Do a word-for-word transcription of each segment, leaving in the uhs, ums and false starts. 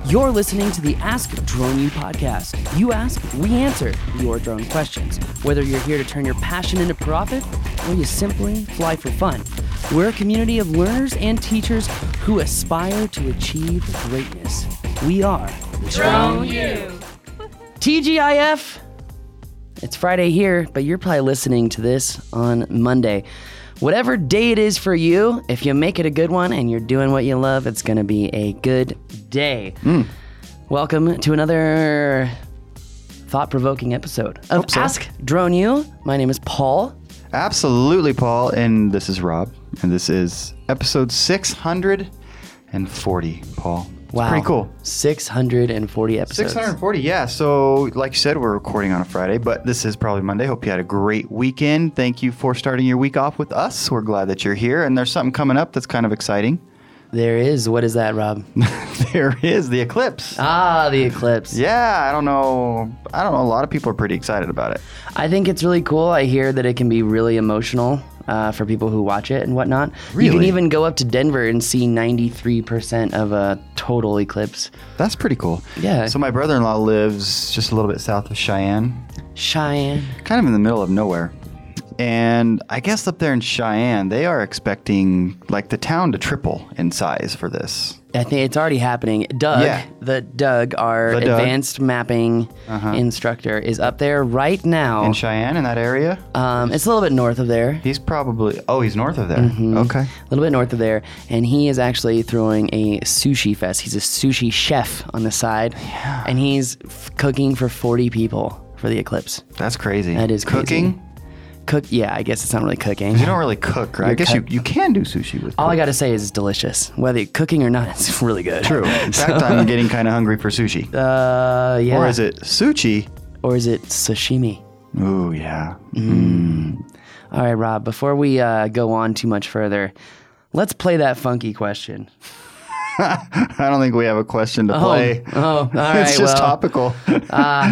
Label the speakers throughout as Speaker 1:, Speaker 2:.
Speaker 1: You're listening to the Ask Drone U podcast. You ask, we answer your drone questions. Whether you're here to turn your passion into profit or you simply fly for fun, we're a community of learners and teachers who aspire to achieve greatness. We are
Speaker 2: Drone U.
Speaker 1: T G I F. It's Friday here, but you're probably listening to this on Monday. Whatever day it is for you, if you make it a good one and you're doing what you love, it's going to be a good day. Mm. Welcome to another thought-provoking episode of
Speaker 3: so.
Speaker 1: Ask Drone U. My name is Paul.
Speaker 3: Absolutely, Paul. And this is Rob. And this is episode six hundred forty, Paul. It's
Speaker 1: wow.
Speaker 3: Pretty cool.
Speaker 1: six hundred forty episodes.
Speaker 3: six hundred forty, yeah. So, like you said, we're recording on a Friday, but this is probably Monday. Hope you had a great weekend. Thank you for starting your week off with us. We're glad that you're here. And there's something coming up that's kind of exciting.
Speaker 1: There is. What is that, Rob?
Speaker 3: There is the eclipse.
Speaker 1: Ah, the eclipse.
Speaker 3: Yeah, I don't know. I don't know. A lot of people are pretty excited about it.
Speaker 1: I think it's really cool. I hear that it can be really emotional uh, for people who watch it and whatnot.
Speaker 3: Really?
Speaker 1: You can even go up to Denver and see ninety-three percent of a total eclipse.
Speaker 3: That's pretty cool.
Speaker 1: Yeah.
Speaker 3: So my brother-in-law lives just a little bit south of Cheyenne.
Speaker 1: Cheyenne.
Speaker 3: Kind of in the middle of nowhere. And I guess up there in Cheyenne, they are expecting like the town to triple in size for this.
Speaker 1: I think it's already happening. Doug,
Speaker 3: Yeah.
Speaker 1: the Doug, our
Speaker 3: The Doug.
Speaker 1: advanced mapping
Speaker 3: Uh-huh.
Speaker 1: instructor, is up there right now.
Speaker 3: In Cheyenne, in that area?
Speaker 1: Um, it's a little bit north of there.
Speaker 3: He's probably, oh, he's north of there.
Speaker 1: Mm-hmm.
Speaker 3: Okay.
Speaker 1: A little bit north of there, and he is actually throwing a sushi fest. He's a sushi chef on the side,
Speaker 3: Yeah.
Speaker 1: and he's f- cooking for forty people for the eclipse.
Speaker 3: That's crazy.
Speaker 1: That is crazy.
Speaker 3: Cooking?
Speaker 1: Cook, yeah, I guess it's not really cooking.
Speaker 3: You don't really cook, right? I
Speaker 1: You're
Speaker 3: guess
Speaker 1: cut-
Speaker 3: you, you can do sushi with
Speaker 1: All I
Speaker 3: cook.
Speaker 1: gotta say is it's delicious. Whether you're cooking or not, it's really good.
Speaker 3: True. In fact, I'm getting kind of hungry for sushi.
Speaker 1: Uh, yeah.
Speaker 3: Or is it sushi?
Speaker 1: Or is it sashimi?
Speaker 3: Ooh, yeah.
Speaker 1: All right, Rob, before we uh, go on too much further, let's play that funky question.
Speaker 3: I don't think we have a question to play.
Speaker 1: Oh, all right.
Speaker 3: It's just
Speaker 1: well,
Speaker 3: topical.
Speaker 1: Uh,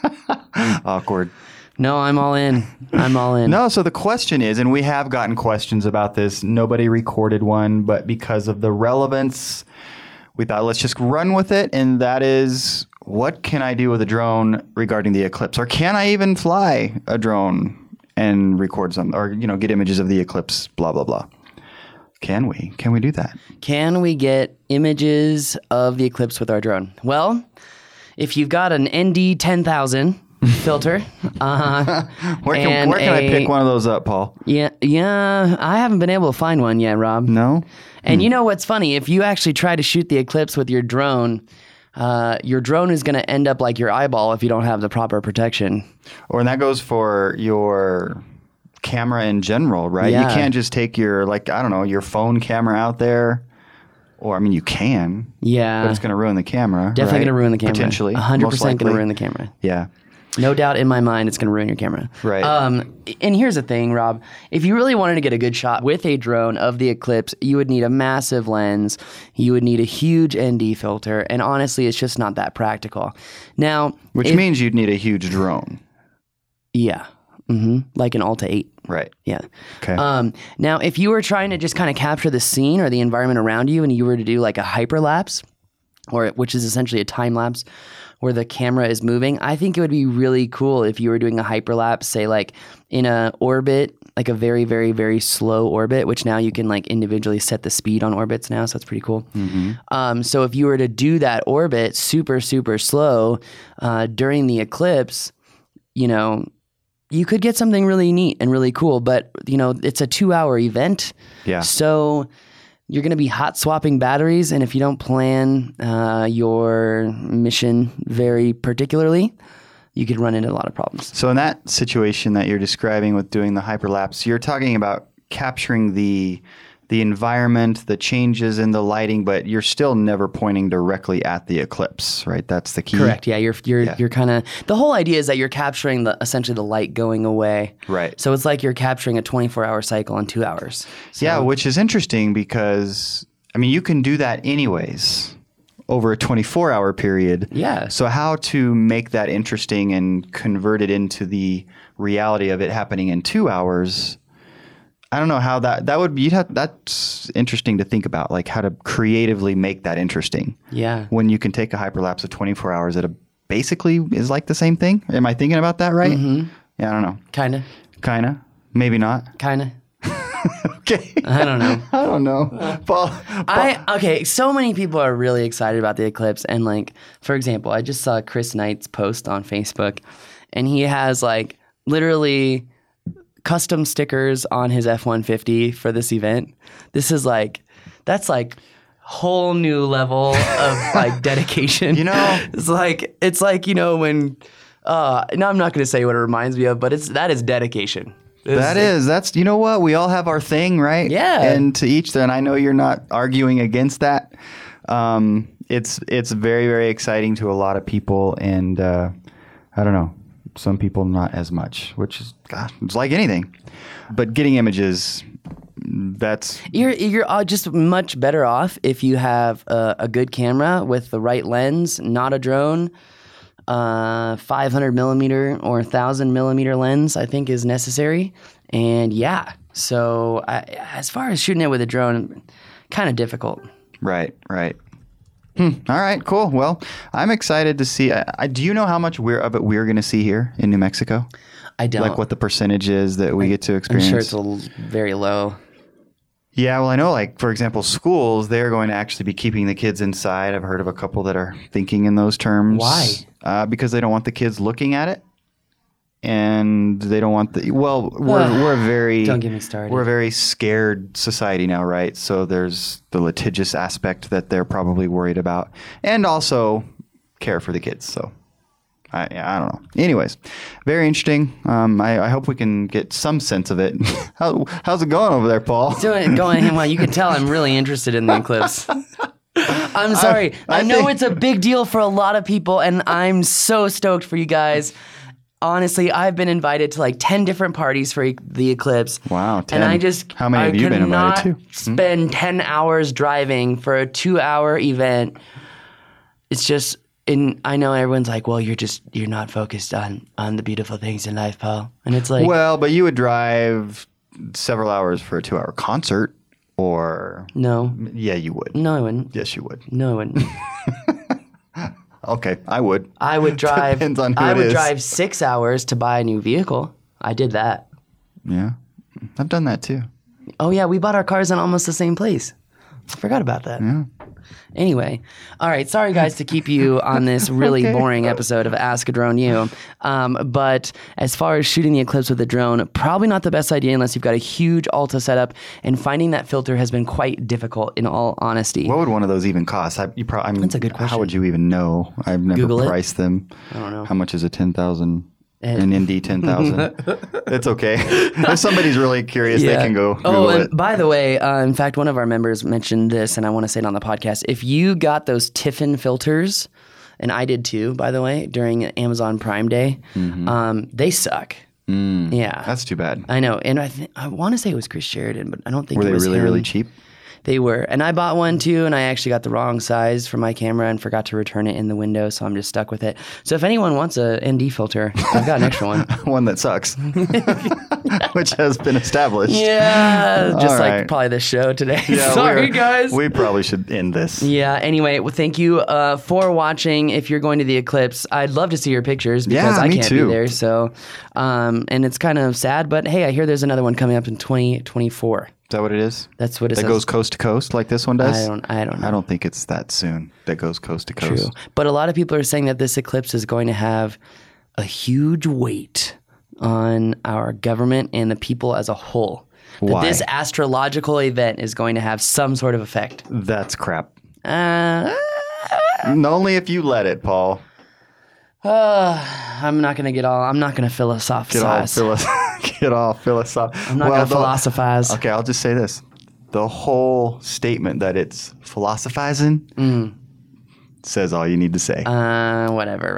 Speaker 3: Awkward.
Speaker 1: no, I'm all in. I'm all in.
Speaker 3: No, so the question is, and we have gotten questions about this. Nobody recorded one, but because of the relevance, we thought let's just run with it. And that is, what can I do with a drone regarding the eclipse? Or can I even fly a drone and record some, or, you know, get images of the eclipse, blah, blah, blah. Can we? Can we do that?
Speaker 1: Can we get images of the eclipse with our drone? Well, if you've got an N D ten thousand filter, uh,
Speaker 3: Where can,
Speaker 1: and
Speaker 3: where can I
Speaker 1: a-
Speaker 3: pick one of those up, Paul?
Speaker 1: Yeah, yeah, I haven't been able to find one yet, Rob.
Speaker 3: No?
Speaker 1: And you know what's funny? If you actually try to shoot the eclipse with your drone, uh, your drone is going to end up like your eyeball if you don't have the proper protection.
Speaker 3: Or and that goes for your camera in general, right?
Speaker 1: Yeah.
Speaker 3: You can't just take your, like, I don't know, your phone camera out there. Or, I mean, you can.
Speaker 1: Yeah.
Speaker 3: But it's going to ruin the camera.
Speaker 1: Definitely
Speaker 3: right?
Speaker 1: going to ruin the camera.
Speaker 3: Potentially.
Speaker 1: one hundred percent
Speaker 3: most
Speaker 1: going to
Speaker 3: likely.
Speaker 1: ruin the camera.
Speaker 3: Yeah.
Speaker 1: No doubt in my mind it's going to ruin your camera.
Speaker 3: Right.
Speaker 1: Um, and here's the thing, Rob. If you really wanted to get a good shot with a drone of the eclipse, you would need a massive lens. You would need a huge N D filter. And honestly, it's just not that practical. Now,
Speaker 3: Which
Speaker 1: if-
Speaker 3: means you'd need a huge drone.
Speaker 1: Yeah. hmm Like an Alta eight.
Speaker 3: Right.
Speaker 1: Yeah.
Speaker 3: Okay.
Speaker 1: Um, now, if you were trying to just kind of capture the scene or the environment around you and you were to do like a hyperlapse, or which is essentially a time lapse where the camera is moving, I think it would be really cool if you were doing a hyperlapse, say like in a orbit, like a very, very, very slow orbit, which now you can like individually set the speed on orbits now. So that's pretty cool.
Speaker 3: Mm-hmm.
Speaker 1: Um, so if you were to do that orbit super, super slow uh, during the eclipse, you know, you could get something really neat and really cool, but you know, it's a two hour event.
Speaker 3: Yeah.
Speaker 1: So you're going to be hot swapping batteries. And if you don't plan uh, your mission very particularly, you could run into a lot of problems.
Speaker 3: So in that situation that you're describing with doing the hyperlapse, you're talking about capturing the the environment, the changes in the lighting, but you're still never pointing directly at the eclipse, right? That's the key.
Speaker 1: Correct. Yeah. You're, you're,
Speaker 3: Yeah.
Speaker 1: you're kind of, the whole idea is that you're capturing the, essentially the light going away.
Speaker 3: Right.
Speaker 1: So it's like you're capturing a twenty-four hour cycle in two hours. So,
Speaker 3: Yeah, which is interesting because, I mean, you can do that anyways over a twenty-four hour period.
Speaker 1: Yeah.
Speaker 3: So how to make that interesting and convert it into the reality of it happening in two hours, I don't know how that that would be. You'd have, that's interesting to think about, like how to creatively make that interesting.
Speaker 1: Yeah.
Speaker 3: When you can take a hyperlapse of twenty-four hours at a basically is like the same thing. Am I thinking about that right? Mm-hmm. Yeah, I don't know.
Speaker 1: Kind of.
Speaker 3: Kind of. Maybe not.
Speaker 1: Kind of.
Speaker 3: Okay.
Speaker 1: I don't know.
Speaker 3: I don't know. Paul, Paul.
Speaker 1: I okay. So many people are really excited about the eclipse, and like for example, I just saw Chris Knight's post on Facebook, and he has like literally custom stickers on his F one fifty for this event. This is like that's like whole new level of like dedication.
Speaker 3: You know,
Speaker 1: it's like it's like you know when. Uh, no, I'm not going to say what it reminds me of, but it's that is dedication. It's
Speaker 3: that
Speaker 1: like,
Speaker 3: is, that's, you know what? We all have our thing, right?
Speaker 1: Yeah.
Speaker 3: And to each, and I know you're not arguing against that. Um, it's, it's very, very exciting to a lot of people. And, uh, I don't know, some people not as much, which is, God, it's like anything. But getting images, that's...
Speaker 1: You're, you're uh, just much better off if you have a, a good camera with the right lens, not a drone. Uh, five hundred millimeter or one thousand millimeter lens, I think, is necessary. And yeah, so I, as far as shooting it with a drone, kind of difficult.
Speaker 3: Right, right. Hmm. All right, cool. Well, I'm excited to see. I, I, do you know how much we're of it we're going to see here in New Mexico?
Speaker 1: I don't.
Speaker 3: Like what the percentage is that we
Speaker 1: I,
Speaker 3: get to experience?
Speaker 1: I'm sure it's a l- very low.
Speaker 3: Yeah, well, I know, like, for example, schools, they're going to actually be keeping the kids inside. I've heard of a couple that are thinking in those terms.
Speaker 1: Why?
Speaker 3: Uh, because they don't want the kids looking at it. And they don't want the, well, we're, we're a very,
Speaker 1: don't get me started.
Speaker 3: We're a very scared society now, right? So there's the litigious aspect that they're probably worried about. And also care for the kids, so. I, I don't know. Anyways, very interesting. Um, I, I hope we can get some sense of it. How, how's it going over there, Paul?
Speaker 1: Doing going well. You can tell I'm really interested in the eclipse. I'm sorry. I,
Speaker 3: I,
Speaker 1: I know
Speaker 3: think...
Speaker 1: it's a big deal for a lot of people, and I'm so stoked for you guys. Honestly, I've been invited to like ten different parties for e- the eclipse.
Speaker 3: Wow, ten.
Speaker 1: And I just
Speaker 3: how many
Speaker 1: I
Speaker 3: have you been invited to?
Speaker 1: Spend hmm? ten hours driving for a two-hour event. It's just. And I know everyone's like, well, you're just, you're not focused on, on the beautiful things in life, Paul. And it's like...
Speaker 3: Well, but you would drive several hours for a two-hour concert, or...
Speaker 1: No.
Speaker 3: Yeah, you would.
Speaker 1: No, I wouldn't.
Speaker 3: Yes, you would.
Speaker 1: No, I wouldn't.
Speaker 3: Okay, I would.
Speaker 1: I would drive...
Speaker 3: Depends on who
Speaker 1: I
Speaker 3: it
Speaker 1: would
Speaker 3: is.
Speaker 1: drive six hours to buy a new vehicle. I did that.
Speaker 3: Yeah. I've done that, too.
Speaker 1: Oh, yeah, we bought our cars in almost the same place. I forgot about that.
Speaker 3: Yeah.
Speaker 1: Anyway, all right. Sorry, guys, to keep you on this really
Speaker 3: Okay.
Speaker 1: boring episode of Ask a Drone U. Um, but as far as shooting the eclipse with a drone, probably not the best idea unless you've got a huge Alta setup. And finding that filter has been quite difficult, in all honesty.
Speaker 3: What would one of those even cost? I, you probably, I mean,
Speaker 1: That's a good question.
Speaker 3: How would you even know? I've never
Speaker 1: Google it.
Speaker 3: priced them.
Speaker 1: I don't know.
Speaker 3: How much is a ten thousand?
Speaker 1: Eh.
Speaker 3: An Indy ten thousand. It's okay. If somebody's really curious, they can go Google
Speaker 1: Oh, and
Speaker 3: it.
Speaker 1: by the way, uh, in fact, one of our members mentioned this, and I want to say it on the podcast. If you got those Tiffin filters, and I did too, by the way, during Amazon Prime Day,
Speaker 3: Mm-hmm.
Speaker 1: um, they suck.
Speaker 3: Mm,
Speaker 1: Yeah.
Speaker 3: That's too bad.
Speaker 1: I know. And I th- I want to say it was Chris Sheridan, but I don't think
Speaker 3: Were
Speaker 1: it
Speaker 3: they
Speaker 1: was
Speaker 3: really,
Speaker 1: him.
Speaker 3: really cheap?
Speaker 1: They were. And I bought one too, and I actually got the wrong size for my camera and forgot to return it in the window, so I'm just stuck with it. So if anyone wants a N D filter, I've got an extra one.
Speaker 3: One that sucks, which has been established.
Speaker 1: Yeah, just
Speaker 3: All
Speaker 1: like
Speaker 3: right.
Speaker 1: probably this show today.
Speaker 3: Yeah,
Speaker 1: Sorry,
Speaker 3: we're-
Speaker 1: guys.
Speaker 3: We probably should end this.
Speaker 1: Yeah, anyway, well, thank you uh, for watching. If you're going to the eclipse, I'd love to see your pictures because
Speaker 3: Yeah,
Speaker 1: I
Speaker 3: me
Speaker 1: can't
Speaker 3: too.
Speaker 1: be there. So, um, and it's kind of sad, but hey, I hear there's another one coming up in twenty twenty-four.
Speaker 3: Is that what it is?
Speaker 1: That's what it
Speaker 3: That
Speaker 1: says.
Speaker 3: goes coast to coast like this one does?
Speaker 1: I don't, I don't know.
Speaker 3: I don't think it's that soon that goes coast to coast.
Speaker 1: True. But a lot of people are saying that this eclipse is going to have a huge weight on our government and the people as a whole. That
Speaker 3: Why?
Speaker 1: this astrological event is going to have some sort of effect.
Speaker 3: That's crap.
Speaker 1: Uh,
Speaker 3: Only if you let it, Paul.
Speaker 1: uh, I'm not going to get all, I'm not going to philosophize.
Speaker 3: Get all, philo- get all philosophical.
Speaker 1: I'm not going to philosophize.
Speaker 3: Okay, I'll just say this. The whole statement that it's philosophizing
Speaker 1: Mm.
Speaker 3: says all you need to say.
Speaker 1: Uh, whatever.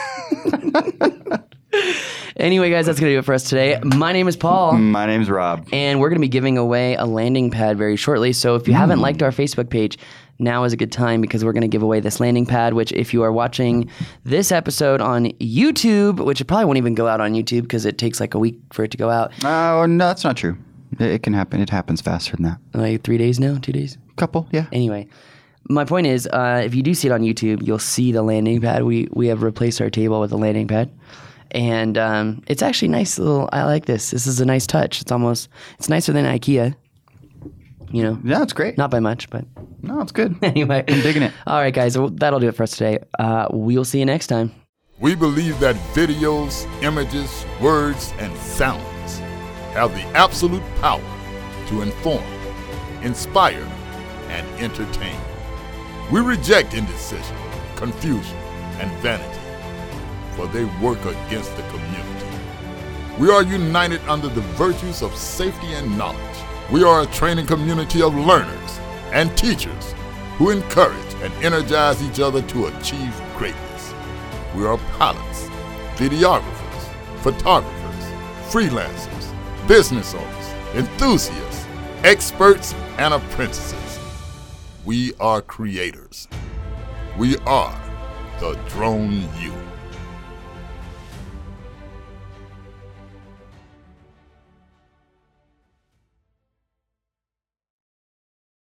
Speaker 1: Right? Anyway, guys, that's going to do it for us today. My name is Paul.
Speaker 3: My name's Rob.
Speaker 1: And we're going to be giving away a landing pad very shortly. So if you haven't liked our Facebook page, now is a good time because we're going to give away this landing pad, which if you are watching this episode on YouTube, which it probably won't even go out on YouTube because it takes like a week for it to go out.
Speaker 3: Oh, no, that's not true. It, it can happen. It happens faster than that.
Speaker 1: Like three days now, two days.
Speaker 3: Couple, yeah.
Speaker 1: Anyway, my point is, uh, if you do see it on YouTube, you'll see the landing pad. We we have replaced our table with a landing pad, and um, it's actually nice. Little. I like this. This is a nice touch. It's almost. It's nicer than IKEA. You know.
Speaker 3: Yeah, it's great.
Speaker 1: Not by much, but
Speaker 3: No, it's good.
Speaker 1: anyway,
Speaker 3: I'm digging it.
Speaker 1: All right, guys. Well, that'll do it for us today. Uh, we'll see you next time.
Speaker 2: We believe that videos, images, words, and sounds have the absolute power to inform, inspire, and entertain. We reject indecision, confusion, and vanity, for they work against the community. We are united under the virtues of safety and knowledge. We are a training community of learners and teachers who encourage and energize each other to achieve greatness. We are pilots, videographers, photographers, freelancers, business owners, enthusiasts, experts, and apprentices. We are creators. We are the Drone U.